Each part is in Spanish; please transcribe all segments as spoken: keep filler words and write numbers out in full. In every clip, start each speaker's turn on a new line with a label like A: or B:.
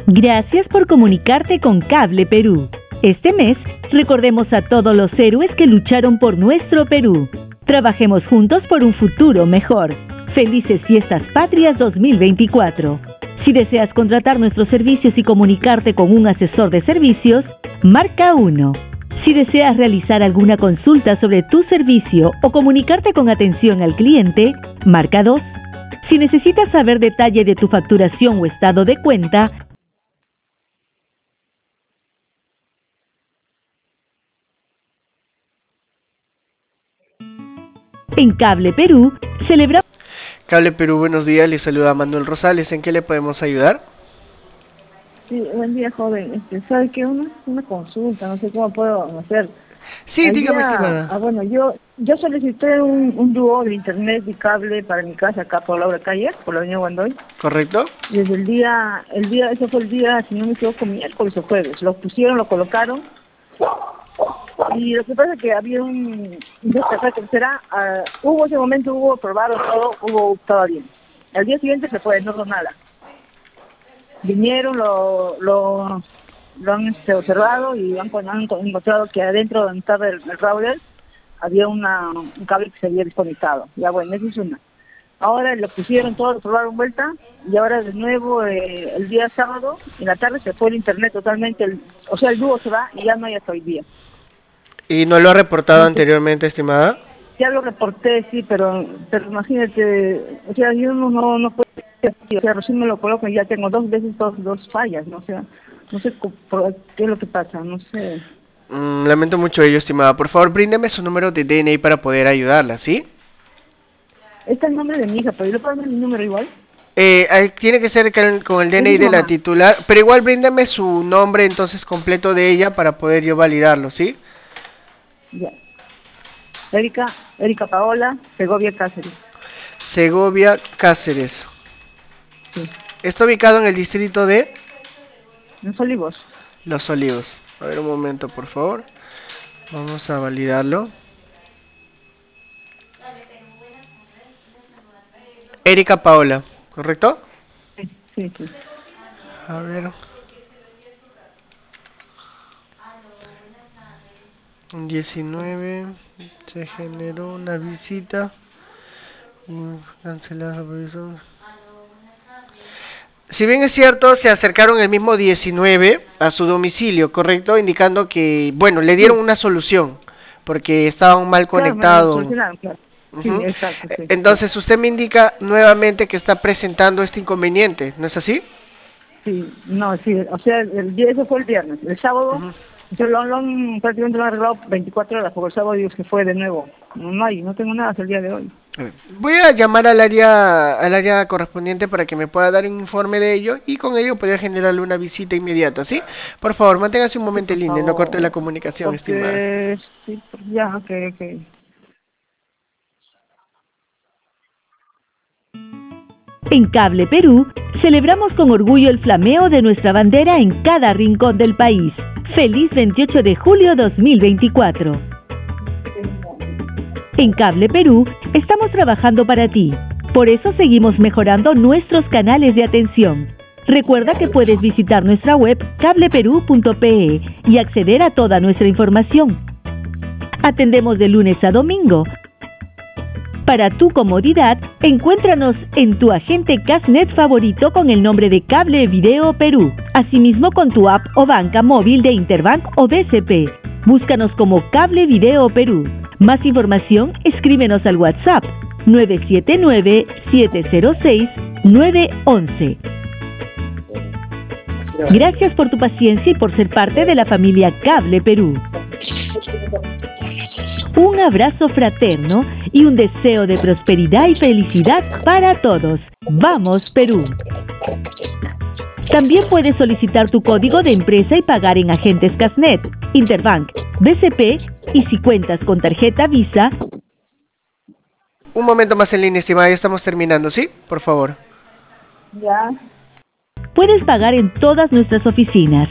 A: Gracias por comunicarte con Cable Perú. Este mes, recordemos a todos los héroes que lucharon por nuestro Perú. Trabajemos juntos por un futuro mejor. Felices Fiestas Patrias dos mil veinticuatro. Si deseas contratar nuestros servicios y comunicarte con un asesor de servicios, marca uno. Si deseas realizar alguna consulta sobre tu servicio o comunicarte con atención al cliente, marca dos. Si necesitas saber detalle de tu facturación o estado de cuenta, en Cable Perú, celebramos...
B: Cable Perú, buenos días, les saluda Manuel Rosales, ¿en qué le podemos ayudar?
C: Sí, buen día, joven. Este, ¿sabe qué? Una, una consulta, no sé cómo puedo hacer.
B: Sí,
C: Al
B: dígame,
C: día-
B: estimada.
C: Ah, bueno, yo yo solicité un, un dúo de internet y cable para mi casa acá por Laura Calle, por la avenida Guandoy.
B: ¿Correcto?
C: Desde el día, el día, ese fue el día, si no me equivoco, miércoles o jueves. Lo pusieron, lo colocaron. Y lo que pasa es que había un, no sé qué será, ah, hubo ese momento, hubo, probaron todo, hubo, estaba bien. Al día siguiente se fue, no hubo nada. Vinieron, lo, lo, lo han este, observado y han, han encontrado que adentro donde estaba el, el router había una, un cable que se había desconectado. Ya bueno, eso es una. Ahora lo pusieron todo, lo probaron vuelta y ahora de nuevo eh, el día sábado, en la tarde se fue el internet totalmente, el, o sea el dúo se va y ya no hay hasta hoy día.
B: ¿Y no lo ha reportado
C: No sé.
B: anteriormente, estimada?
C: Ya lo reporté, sí, pero, pero imagínate, o sea, yo no, no, no puedo, o sea, recién me lo coloco y ya tengo dos veces dos, dos fallas, ¿no? O sea, no sé cu- por- qué es lo que pasa, no sé.
B: Mm, lamento mucho ello, estimada. Por favor, bríndeme su número de D N I para poder ayudarla, ¿sí?
C: Este es el nombre de mi hija, pero yo le puedo dar mi número igual.
B: Eh, ahí tiene que ser con con el D N I
C: Es mi
B: de la
C: mamá.
B: titular, pero igual bríndeme su nombre entonces completo de ella para poder yo validarlo, ¿sí?
C: Ya. Erika, Erika Paola, Segovia Cáceres.
B: Segovia Cáceres.
C: Sí.
B: Está ubicado en el distrito de
C: En Olivos.
B: Los Olivos. A ver un momento, por favor. Vamos a validarlo. Erika Paola, ¿correcto?
C: Sí, sí, sí.
B: A ver. diecinueve. Se generó una visita. Y cancelar la revisión. Si bien es cierto, se acercaron el mismo diecinueve a su domicilio, ¿correcto? Indicando que, bueno, le dieron una solución, porque estaban mal
C: Claro, me lo
B: conectados.
C: solucionaron, claro. Sí,
B: Ujú.
C: exacto,
B: Eh,
C: sí.
B: Entonces, usted me indica nuevamente que está presentando este inconveniente, ¿no es así?
C: Sí, no, sí, o sea, el día, eso fue el viernes. El sábado,
B: Ujú.
C: o sea, lo, lo han, prácticamente lo han arreglado veinticuatro horas, porque el sábado digo que fue de nuevo. No, no hay, no tengo nada hasta el día de hoy.
B: A ver, voy a llamar al área, al área correspondiente para que me pueda dar un informe de ello y con ello poder generarle una visita inmediata, ¿sí? Por favor, manténgase un
C: Sí,
B: momento en
C: por
B: línea, no corte la
C: favor.
B: comunicación, estimada.
C: Porque, sí, pues, ya, ok, ok.
A: En Cable Perú, celebramos con orgullo el flameo de nuestra bandera en cada rincón del país. ¡Feliz veintiocho de julio dos mil veinticuatro! En Cable Perú, estamos trabajando para ti. Por eso seguimos mejorando nuestros canales de atención. Recuerda que puedes visitar nuestra web cable perú punto pe y acceder a toda nuestra información. Atendemos de lunes a domingo. Para tu comodidad, encuéntranos en tu agente Casnet favorito con el nombre de Cable Video Perú. Asimismo con tu app o banca móvil de Interbank o B C P. Búscanos como Cable Video Perú. Más información, escríbenos al WhatsApp nueve siete nueve, siete cero seis, nueve uno uno. Gracias por tu paciencia y por ser parte de la familia Cable Perú. Un abrazo fraterno y un deseo de prosperidad y felicidad para todos. ¡Vamos, Perú! También puedes solicitar tu código de empresa y pagar en agentes Casnet, Interbank, B C P y si cuentas con tarjeta Visa.
B: Un momento más en línea, estimada, ya estamos terminando, ¿sí? Por favor.
C: Ya.
A: Puedes pagar en todas nuestras oficinas.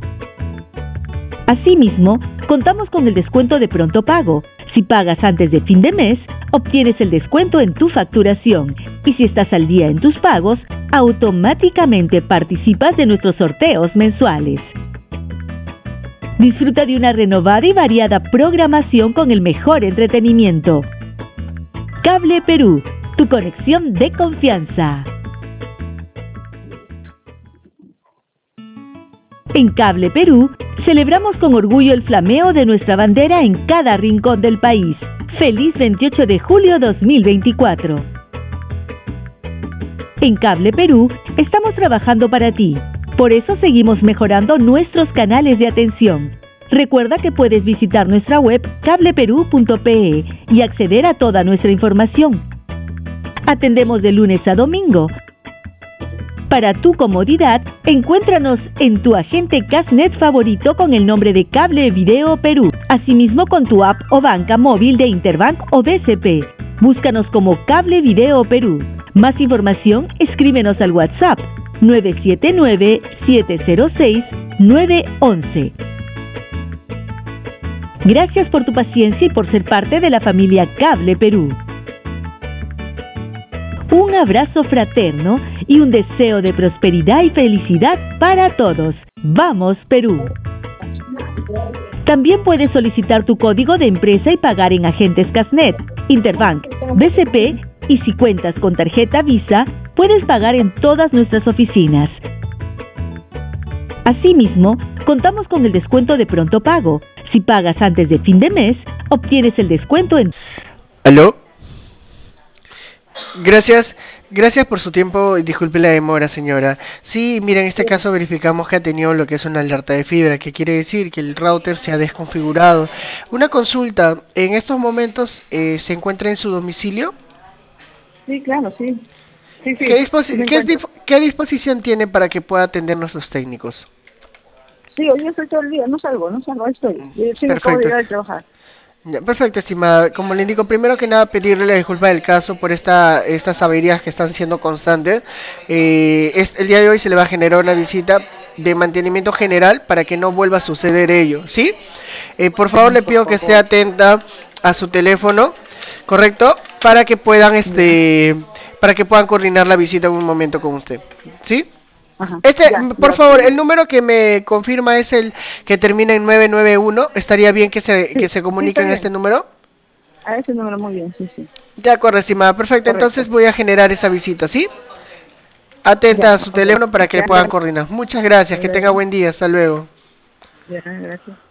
A: Asimismo, contamos con el descuento de pronto pago. Si pagas antes de fin de mes, obtienes el descuento en tu facturación. Y si estás al día en tus pagos, automáticamente participas de nuestros sorteos mensuales. Disfruta de una renovada y variada programación con el mejor entretenimiento. Cable Perú, tu conexión de confianza. En Cable Perú, celebramos con orgullo el flameo de nuestra bandera en cada rincón del país. ¡Feliz veintiocho de julio dos mil veinticuatro! En Cable Perú, estamos trabajando para ti. Por eso seguimos mejorando nuestros canales de atención. Recuerda que puedes visitar nuestra web cable perú punto pe y acceder a toda nuestra información. Atendemos de lunes a domingo. Para tu comodidad, encuéntranos en tu agente Casnet favorito con el nombre de Cable Video Perú. Asimismo con tu app o banca móvil de Interbank o B C P. Búscanos como Cable Video Perú. Más información, escríbenos al WhatsApp nueve siete nueve, siete cero seis, nueve uno uno. Gracias por tu paciencia y por ser parte de la familia Cable Perú. Un abrazo fraterno y un deseo de prosperidad y felicidad para todos. ¡Vamos, Perú! También puedes solicitar tu código de empresa y pagar en agentes Casnet, Interbank, B C P y si cuentas con tarjeta Visa, puedes pagar en todas nuestras oficinas. Asimismo, contamos con el descuento de pronto pago. Si pagas antes de fin de mes, obtienes el descuento en...
B: ¿Aló? Gracias, gracias por su tiempo y disculpe la demora, señora. Sí, mira, en este caso verificamos que ha tenido lo que es una alerta de fibra, que quiere decir que el router se ha desconfigurado. Una consulta, ¿en estos momentos eh, se encuentra en su domicilio?
C: Sí, claro, sí. Sí, sí.
B: ¿Qué, disposi
C: sí
B: ¿qué, dif ¿Qué disposición tiene para que pueda atender nuestros técnicos?
C: Sí, hoy estoy todo el día, no salgo, no salgo, ahí estoy. Sí, me acabo de llegar a trabajar.
B: Ya, perfecto, estimada. Como le indico, primero que nada pedirle la disculpa del caso por esta, estas averías que están siendo constantes. Eh, es, el día de hoy se le va a generar una visita de mantenimiento general para que no vuelva a suceder ello, ¿sí? Eh, por favor, le pido que esté atenta a su teléfono, ¿correcto? Para que puedan, este, para que puedan coordinar la visita en un momento con usted, ¿sí?
C: Ajá,
B: Este,
C: ya,
B: por
C: ya,
B: favor,
C: sí.
B: el número que me confirma es el que termina en nueve nueve uno. ¿Estaría bien que se,
C: Sí,
B: que se
C: sí,
B: comunique
C: está
B: en
C: bien.
B: este número?
C: A ese número muy bien, sí, sí.
B: De acuerdo, estimada. Perfecto,
C: Correcto.
B: entonces voy a generar esa visita, ¿sí? Atenta
C: Ya,
B: a su
C: ok.
B: teléfono para que
C: Ya,
B: le puedan
C: gracias.
B: coordinar. Muchas gracias, que tenga
C: Gracias.
B: buen día. Hasta luego.
C: Ya, gracias.